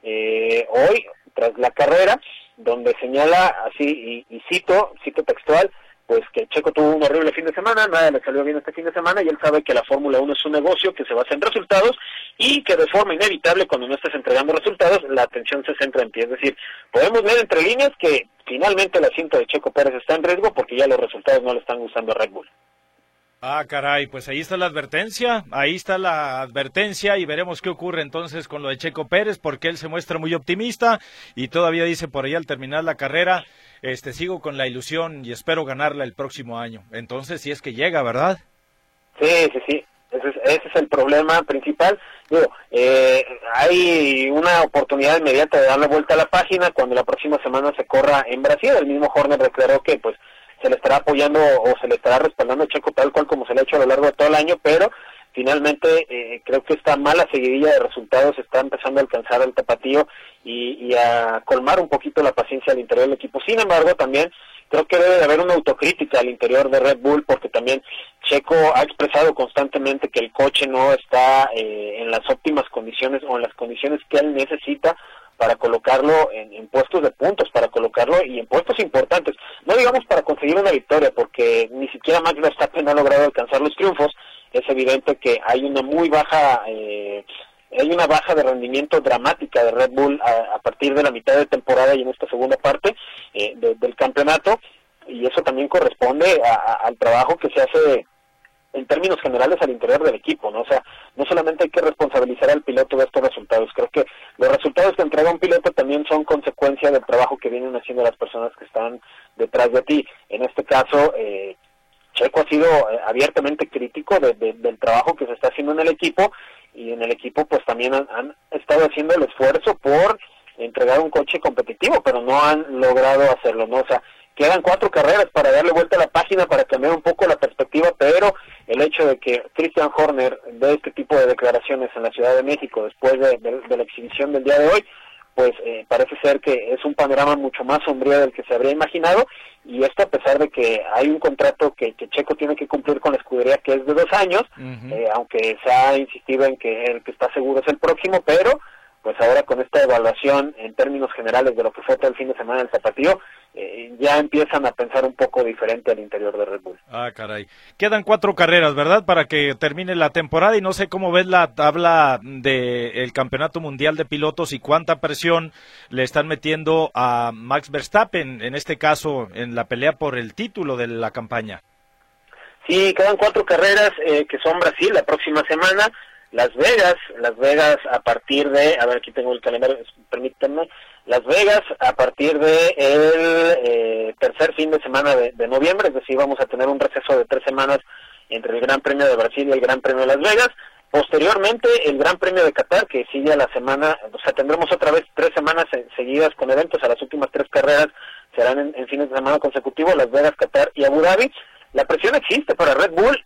eh, hoy, tras la carrera, donde señala así, y, y cito, cito textual, pues que Checo tuvo un horrible fin de semana, nada le salió bien este fin de semana, y él sabe que la Fórmula uno es un negocio que se basa en resultados, y que de forma inevitable, cuando no estés entregando resultados, la atención se centra en ti. Es decir, podemos ver entre líneas que finalmente el asiento de Checo Pérez está en riesgo porque ya los resultados no le están gustando a Red Bull. Ah, caray, pues ahí está la advertencia, ahí está la advertencia y veremos qué ocurre entonces con lo de Checo Pérez, porque él se muestra muy optimista y todavía dice por ahí al terminar la carrera, este sigo con la ilusión y espero ganarla el próximo año. Entonces, si es que llega, ¿verdad? Sí, sí, sí, ese es, ese es el problema principal. Digo, eh, hay una oportunidad inmediata de darle vuelta a la página cuando la próxima semana se corra en Brasil. El mismo Horner declaró que pues se le estará apoyando o se le estará respaldando a Checo tal cual como se le ha hecho a lo largo de todo el año, pero finalmente eh, creo que esta mala seguidilla de resultados está empezando a alcanzar al tapatío y, y a colmar un poquito la paciencia al interior del equipo. Sin embargo, también creo que debe de haber una autocrítica al interior de Red Bull, porque también Checo ha expresado constantemente que el coche no está eh, en las óptimas condiciones o en las condiciones que él necesita para colocarlo en, en puestos de puntos, para colocarlo y en puestos importantes. No digamos para conseguir una victoria, porque ni siquiera Max Verstappen ha logrado alcanzar los triunfos. Es evidente que hay una muy baja, eh, hay una baja de rendimiento dramática de Red Bull a, a partir de la mitad de temporada y en esta segunda parte eh, de, del campeonato, y eso también corresponde a, a, al trabajo que se hace en términos generales al interior del equipo, ¿no? O sea, no solamente hay que responsabilizar al piloto de estos resultados, creo que los resultados que entrega un piloto también son consecuencia del trabajo que vienen haciendo las personas que están detrás de ti. En este caso, eh, Checo ha sido eh, abiertamente crítico de, de, del trabajo que se está haciendo en el equipo, y en el equipo pues también han, han estado haciendo el esfuerzo por entregar un coche competitivo, pero no han logrado hacerlo, ¿no? O sea, quedan cuatro carreras para darle vuelta a la página, para cambiar un poco la perspectiva, pero el hecho de que Christian Horner dé este tipo de declaraciones en la Ciudad de México después de, de, de la exhibición del día de hoy, pues eh, parece ser que es un panorama mucho más sombrío del que se habría imaginado, y esto a pesar de que hay un contrato que, que Checo tiene que cumplir con la escudería, que es de dos años, uh-huh. eh, aunque se ha insistido en que el que está seguro es el próximo, pero pues ahora con esta evaluación en términos generales de lo que fue todo el fin de semana del tapatío, eh, ya empiezan a pensar un poco diferente al interior de Red Bull. Ah, caray. Quedan cuatro carreras, ¿verdad? Para que termine la temporada, y no sé cómo ves la tabla del Campeonato Mundial de Pilotos y cuánta presión le están metiendo a Max Verstappen, en este caso, en la pelea por el título de la campaña. Sí, quedan cuatro carreras eh, que son Brasil la próxima semana, Las Vegas, Las Vegas a partir de, a ver, aquí tengo el calendario, permítanme, Las Vegas a partir de el eh, tercer fin de semana de, de noviembre, es decir, vamos a tener un receso de tres semanas entre el Gran Premio de Brasil y el Gran Premio de Las Vegas. Posteriormente, el Gran Premio de Qatar, que sigue a la semana, o sea, tendremos otra vez tres semanas seguidas con eventos, a las últimas tres carreras serán en, en fines de semana consecutivos, Las Vegas, Qatar y Abu Dhabi. La presión existe para Red Bull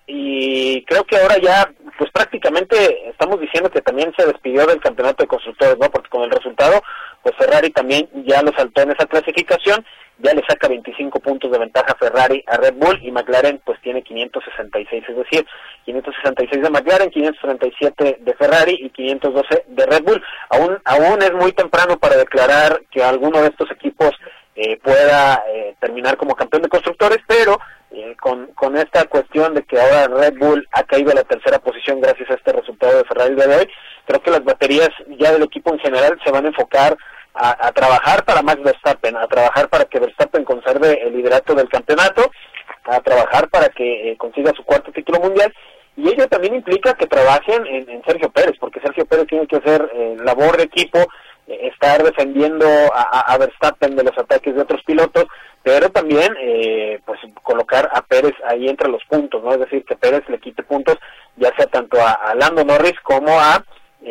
y creo que ahora ya, pues prácticamente estamos diciendo que también se despidió del campeonato de constructores, ¿no? Porque con el resultado, pues Ferrari también ya lo saltó en esa clasificación, ya le saca veinticinco puntos de ventaja Ferrari a Red Bull y McLaren pues tiene quinientos sesenta y seis, es decir, quinientos sesenta y seis de McLaren, quinientos treinta y siete de Ferrari y quinientos doce de Red Bull. Aún, aún es muy temprano para declarar que alguno de estos equipos eh, pueda eh, terminar como campeón de constructores, pero eh, con, con esta cuestión de que ahora Red Bull ha caído a la tercera posición gracias a este resultado de Ferrari el día de hoy, creo que las baterías ya del equipo en general se van a enfocar A, a trabajar para Max Verstappen, a trabajar para que Verstappen conserve el liderato del campeonato, a trabajar para que eh, consiga su cuarto título mundial, y ello también implica que trabajen en, en Sergio Pérez, porque Sergio Pérez tiene que hacer eh, labor de equipo, eh, estar defendiendo a, a Verstappen de los ataques de otros pilotos, pero también eh, pues colocar a Pérez ahí entre los puntos, ¿no? Es decir, que Pérez le quite puntos, ya sea tanto a, a Lando Norris como a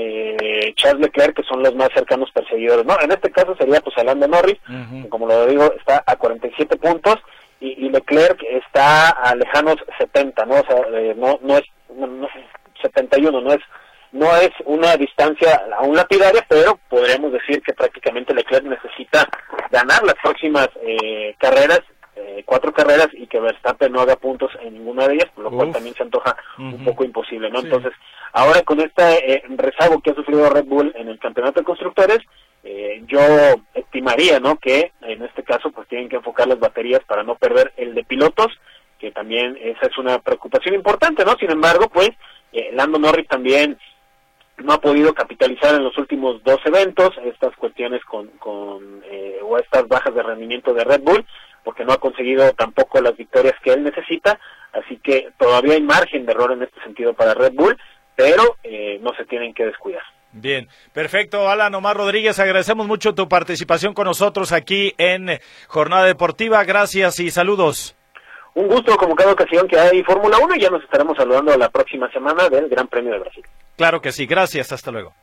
Eh, Charles Leclerc, que son los más cercanos perseguidores, ¿no? En este caso sería pues Lando Norris, uh-huh. que como lo digo, está a cuarenta y siete puntos y, y Leclerc está a lejanos setenta, ¿no? O sea, eh, no, no es no, no, setenta y uno, no es no es una distancia aún lapidaria, pero podríamos decir que prácticamente Leclerc necesita ganar las próximas eh, carreras, eh, cuatro carreras, y que Verstappen no haga puntos en ninguna de ellas, por lo Uf. cual también se antoja uh-huh. un poco imposible, ¿no? Sí. Entonces, ahora con este eh, rezago que ha sufrido Red Bull en el campeonato de constructores, eh, yo estimaría, ¿no?, que en este caso pues tienen que enfocar las baterías para no perder el de pilotos, que también esa es una preocupación importante, ¿no? Sin embargo, pues eh, Lando Norris también no ha podido capitalizar en los últimos dos eventos estas cuestiones con, con eh, o estas bajas de rendimiento de Red Bull, porque no ha conseguido tampoco las victorias que él necesita, así que todavía hay margen de error en este sentido para Red Bull, pero eh, no se tienen que descuidar. Bien, perfecto, Alan Omar Rodríguez, agradecemos mucho tu participación con nosotros aquí en Jornada Deportiva, gracias y saludos. Un gusto, como cada ocasión que hay Fórmula uno, y ya nos estaremos saludando la próxima semana del Gran Premio de Brasil. Claro que sí, gracias, hasta luego.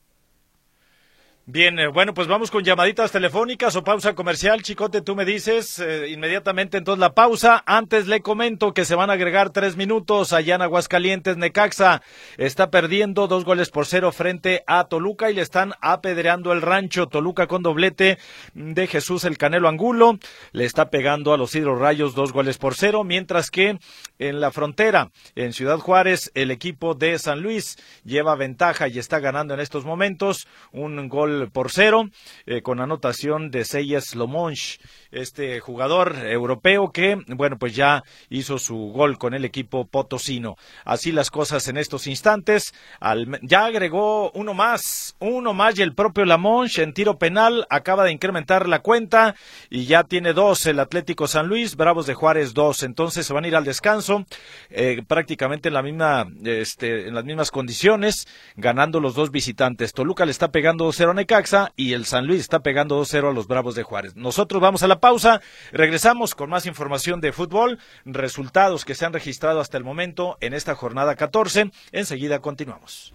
Bien, eh, bueno, pues vamos con llamaditas telefónicas o pausa comercial. Chicote, tú me dices eh, inmediatamente entonces la pausa. Antes le comento que se van a agregar tres minutos allá en Aguascalientes. Necaxa está perdiendo dos goles por cero frente a Toluca y le están apedreando el rancho. Toluca con doblete de Jesús el Canelo Angulo le está pegando a los Hidrorrayos dos goles por cero, mientras que en la frontera, en Ciudad Juárez, el equipo de San Luis lleva ventaja y está ganando en estos momentos un gol por cero, eh, con anotación de Seyes Lomonch, este jugador europeo que, bueno, pues ya hizo su gol con el equipo potosino. Así las cosas en estos instantes. Al, ya agregó uno más, uno más y el propio Lomonch en tiro penal acaba de incrementar la cuenta y ya tiene dos el Atlético San Luis, Bravos de Juárez dos. Entonces se van a ir al descanso eh, prácticamente en la misma, este, en las mismas condiciones, ganando los dos visitantes. Toluca le está pegando dos cero a Necaxa y el San Luis está pegando dos cero a los Bravos de Juárez. Nosotros vamos a la pausa, regresamos con más información de fútbol, resultados que se han registrado hasta el momento en esta jornada catorce. Enseguida continuamos.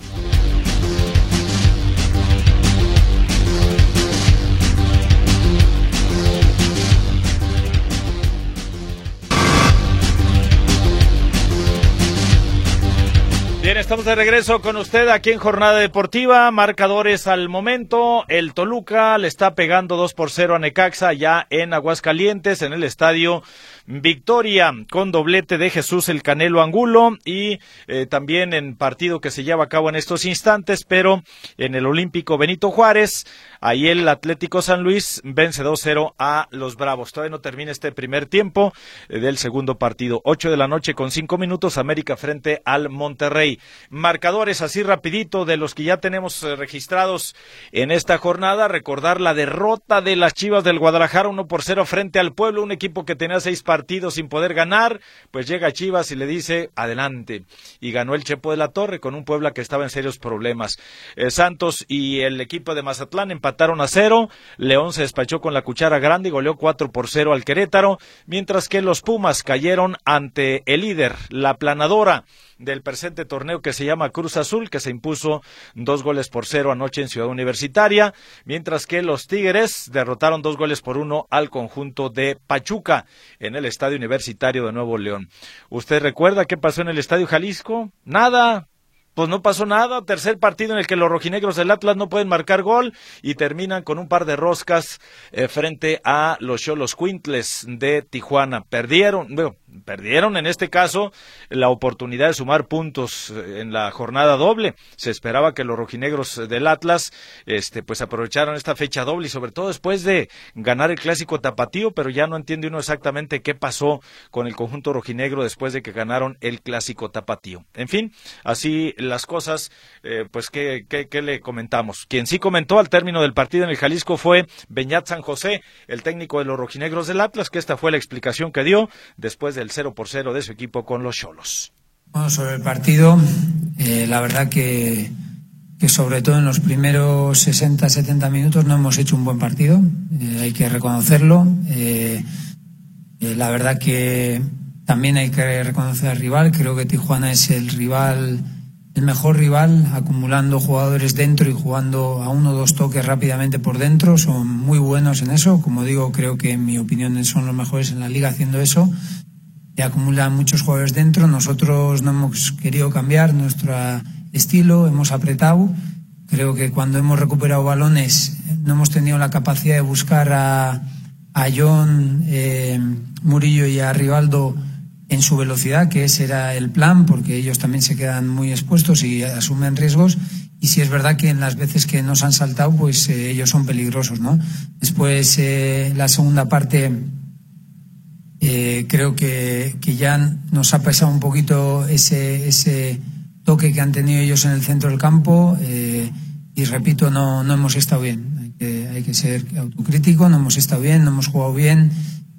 Bien, estamos de regreso con usted aquí en Jornada Deportiva. Marcadores al momento. El Toluca le está pegando dos por cero a Necaxa ya en Aguascalientes, en el estadio Victoria, con doblete de Jesús el Canelo Angulo y eh, también en partido que se lleva a cabo en estos instantes, pero en el Olímpico Benito Juárez, ahí el Atlético San Luis vence dos cero a los Bravos. Todavía no termina este primer tiempo eh, del segundo partido. ocho de la noche con cinco minutos, América frente al Monterrey. Marcadores así rapidito de los que ya tenemos eh, registrados en esta jornada. Recordar la derrota de las Chivas del Guadalajara uno por cero frente al Puebla, un equipo que tenía seis partidos sin poder ganar, pues llega Chivas y le dice adelante, y ganó el Chepo de la Torre con un Puebla que estaba en serios problemas. eh, Santos y el equipo de Mazatlán empataron empataron a cero, León se despachó con la cuchara grande y goleó cuatro por cero al Querétaro, mientras que los Pumas cayeron ante el líder, la aplanadora del presente torneo que se llama Cruz Azul, que se impuso dos goles por cero anoche en Ciudad Universitaria, mientras que los Tigres derrotaron dos goles por uno al conjunto de Pachuca en el Estadio Universitario de Nuevo León. ¿Usted recuerda qué pasó en el Estadio Jalisco? Nada. Pues no pasó nada, tercer partido en el que los rojinegros del Atlas no pueden marcar gol y terminan con un par de roscas eh, frente a los Xoloscuintles de Tijuana. Perdieron, bueno, perdieron en este caso la oportunidad de sumar puntos en la jornada doble. Se esperaba que los rojinegros del Atlas este, pues aprovecharan esta fecha doble y sobre todo después de ganar el clásico tapatío, pero ya no entiende uno exactamente qué pasó con el conjunto rojinegro después de que ganaron el clásico tapatío. En fin, así las cosas, eh, pues ¿qué, qué, qué le comentamos? Quien sí comentó al término del partido en el Jalisco fue Beñat San José, el técnico de los rojinegros del Atlas, que esta fue la explicación que dio después del cero por cero de su equipo con los Xolos. Bueno, sobre el partido, eh, la verdad que, que sobre todo en los primeros sesenta setenta minutos no hemos hecho un buen partido, eh, hay que reconocerlo. Eh, eh, la verdad que también hay que reconocer al rival, creo que Tijuana es el rival, el mejor rival, acumulando jugadores dentro y jugando a uno o dos toques rápidamente por dentro. Son muy buenos en eso. Como digo, creo que en mi opinión son los mejores en la liga haciendo eso. Y acumulan muchos jugadores dentro. Nosotros no hemos querido cambiar nuestro estilo, hemos apretado. Creo que cuando hemos recuperado balones no hemos tenido la capacidad de buscar a, a John eh, Murillo y a Rivaldo en su velocidad, que ese era el plan, porque ellos también se quedan muy expuestos y asumen riesgos. Y sí es verdad que en las veces que nos han saltado, pues eh, ellos son peligrosos, ¿no? Después, eh, la segunda parte, eh, creo que, que ya nos ha pesado un poquito ese, ese toque que han tenido ellos en el centro del campo. Eh, y repito, no, no hemos estado bien. Hay que, hay que ser autocrítico, no hemos estado bien, no hemos jugado bien.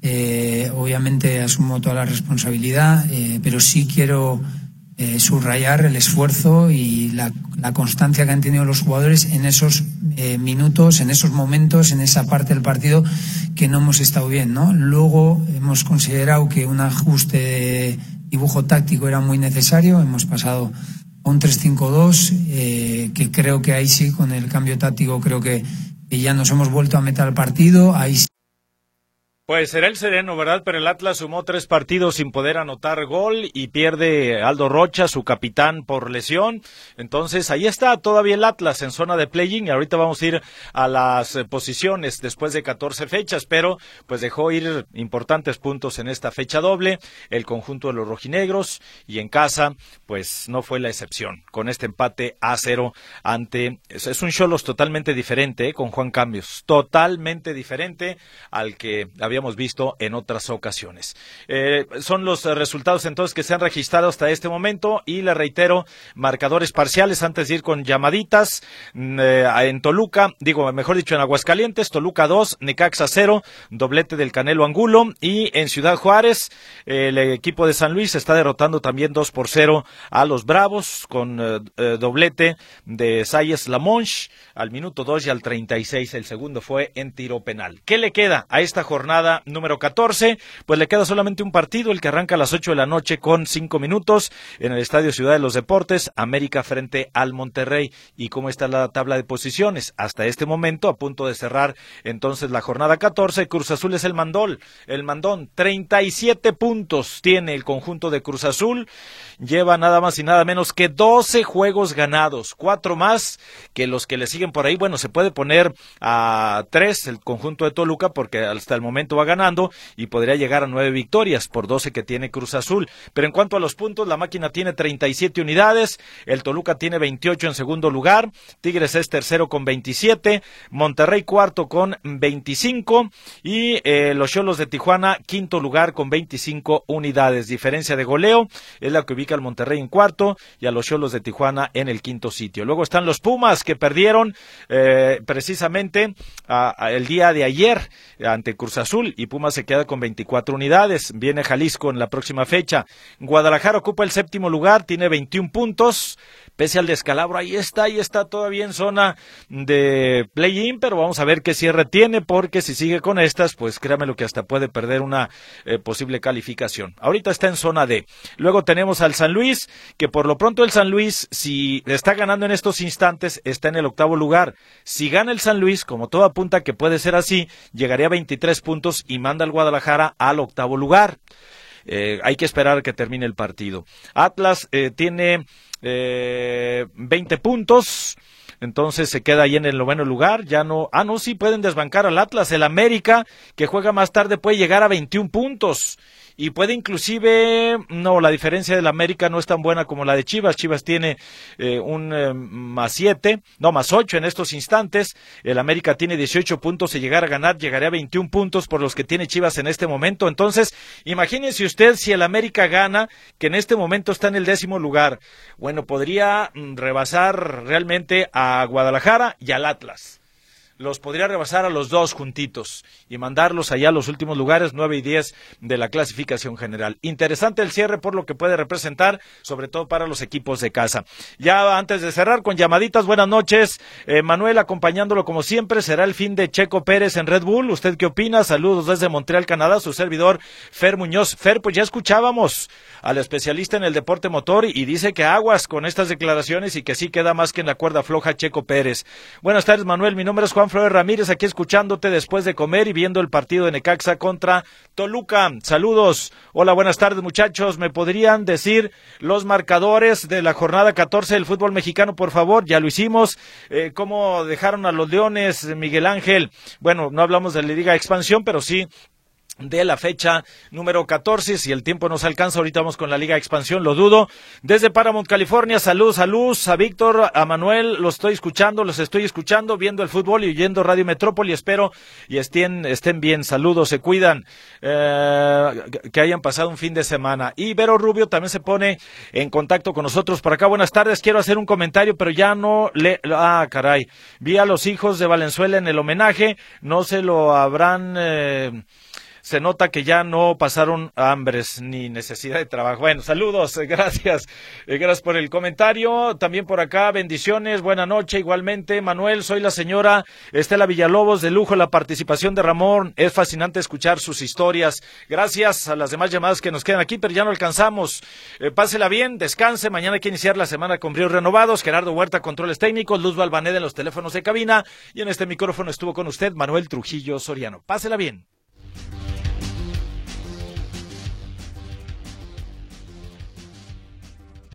Eh, obviamente asumo toda la responsabilidad, eh, pero sí quiero eh, subrayar el esfuerzo y la, la constancia que han tenido los jugadores en esos eh, minutos, en esos momentos, en esa parte del partido que no hemos estado bien, ¿no? Luego hemos considerado que un ajuste de dibujo táctico era muy necesario, hemos pasado a un tres cinco dos, eh, que creo que ahí sí, con el cambio táctico, creo que, que ya nos hemos vuelto a meter al partido, ahí sí. Pues será el sereno, ¿verdad? Pero el Atlas sumó tres partidos sin poder anotar gol y pierde Aldo Rocha, su capitán, por lesión. Entonces, ahí está todavía el Atlas en zona de play-in y ahorita vamos a ir a las eh, posiciones después de catorce fechas, pero pues dejó ir importantes puntos en esta fecha doble el conjunto de los rojinegros y en casa, pues no fue la excepción con este empate a cero ante... Es, es un Xolos totalmente diferente, ¿eh? Con Juan Cambios, totalmente diferente al que había habíamos visto en otras ocasiones. Eh, son los resultados entonces que se han registrado hasta este momento y le reitero, marcadores parciales antes de ir con llamaditas. Eh, en Toluca, digo, mejor dicho en Aguascalientes, Toluca dos, Necaxa cero, doblete del Canelo Angulo, y en Ciudad Juárez eh, el equipo de San Luis está derrotando también dos por cero a los Bravos con eh, eh, doblete de Sayes Lamonche al minuto dos y al treinta y seis, el segundo fue en tiro penal. ¿Qué le queda a esta jornada número catorce? Pues le queda solamente un partido, el que arranca a las ocho de la noche con cinco minutos en el Estadio Ciudad de los Deportes, América frente al Monterrey. ¿Y cómo está la tabla de posiciones? Hasta este momento, a punto de cerrar entonces la jornada catorce, Cruz Azul es el mandol, el mandón, treinta y siete puntos tiene el conjunto de Cruz Azul, lleva nada más y nada menos que doce juegos ganados, cuatro más que los que le siguen por ahí. Bueno, se puede poner a tres el conjunto de Toluca porque hasta el momento va ganando y podría llegar a nueve victorias por doce que tiene Cruz Azul. Pero en cuanto a los puntos, la máquina tiene treinta y siete unidades, el Toluca tiene veintiocho en segundo lugar, Tigres es tercero con veintisiete, Monterrey cuarto con veinticinco y eh, los Xolos de Tijuana quinto lugar con veinticinco unidades. Diferencia de goleo es la que ubica al Monterrey en cuarto y a los Xolos de Tijuana en el quinto sitio. Luego están los Pumas que perdieron eh, precisamente a, a el día de ayer ante Cruz Azul. Azul y Pumas se queda con veinticuatro unidades. Viene Jalisco en la próxima fecha. Guadalajara ocupa el séptimo lugar, tiene veintiún puntos. Pese al descalabro, ahí está, ahí está todavía en zona de play-in, pero vamos a ver qué cierre tiene, porque si sigue con estas, pues créame lo que hasta puede perder una eh, posible calificación. Ahorita está en zona D. Luego tenemos al San Luis, que por lo pronto el San Luis, si está ganando en estos instantes, está en el octavo lugar. Si gana el San Luis, como todo apunta que puede ser así, llegaría a veintitrés puntos y manda al Guadalajara al octavo lugar. Eh, hay que esperar a que termine el partido. Atlas eh, tiene eh, veinte puntos, entonces se queda ahí en el noveno lugar. Ya no, ah no, sí pueden desbancar al Atlas. El América, que juega más tarde, puede llegar a veintiún puntos. Y puede inclusive, no, la diferencia del América no es tan buena como la de Chivas. Chivas tiene eh, un eh, más siete, no, más ocho en estos instantes. El América tiene dieciocho puntos, si llegara a ganar, llegaría a veintiún puntos por los que tiene Chivas en este momento. Entonces, imagínense usted si el América gana, que en este momento está en el décimo lugar. Bueno, podría mm, rebasar realmente a Guadalajara y al Atlas. Los podría rebasar a los dos juntitos y mandarlos allá a los últimos lugares, nueve y diez de la clasificación general. Interesante el cierre por lo que puede representar, sobre todo para los equipos de casa. Ya antes de cerrar con llamaditas, buenas noches. Eh, Manuel acompañándolo como siempre, será el fin de Checo Pérez en Red Bull. ¿Usted qué opina? Saludos desde Montreal, Canadá, su servidor Fer Muñoz. Fer, pues ya escuchábamos al especialista en el deporte motor y dice que aguas con estas declaraciones y que sí queda más que en la cuerda floja Checo Pérez. Buenas tardes, Manuel, mi nombre es Juan Flores Ramírez, aquí escuchándote después de comer y viendo el partido de Necaxa contra Toluca. Saludos. Hola, buenas tardes, muchachos. ¿Me podrían decir los marcadores de la jornada catorce del fútbol mexicano, por favor? Ya lo hicimos. Eh, ¿Cómo dejaron a los Leones, Miguel Ángel? Bueno, no hablamos de la Liga de Expansión, pero sí de la fecha número catorce, si el tiempo nos alcanza, ahorita vamos con la Liga de Expansión, lo dudo. Desde Paramount, California, saludos a Luz, a Víctor, a Manuel, los estoy escuchando, los estoy escuchando, viendo el fútbol y oyendo Radio Metrópoli, espero y estén, estén bien, saludos, se cuidan, eh, que hayan pasado un fin de semana. Y Vero Rubio también se pone en contacto con nosotros por acá. Buenas tardes, quiero hacer un comentario, pero ya no le, ah, caray, vi a los hijos de Valenzuela en el homenaje, no se lo habrán... Eh, se nota que ya no pasaron hambres ni necesidad de trabajo. Bueno, saludos, gracias, eh, gracias por el comentario. También por acá, bendiciones, buena noche, igualmente. Manuel, soy la señora Estela Villalobos, de lujo la participación de Ramón, es fascinante escuchar sus historias. Gracias a las demás llamadas que nos quedan aquí, pero ya no alcanzamos. Eh, pásela bien, descanse, mañana hay que iniciar la semana con bríos renovados. Gerardo Huerta, controles técnicos, Luz Balvaneda en los teléfonos de cabina, y en este micrófono estuvo con usted Manuel Trujillo Soriano. Pásela bien.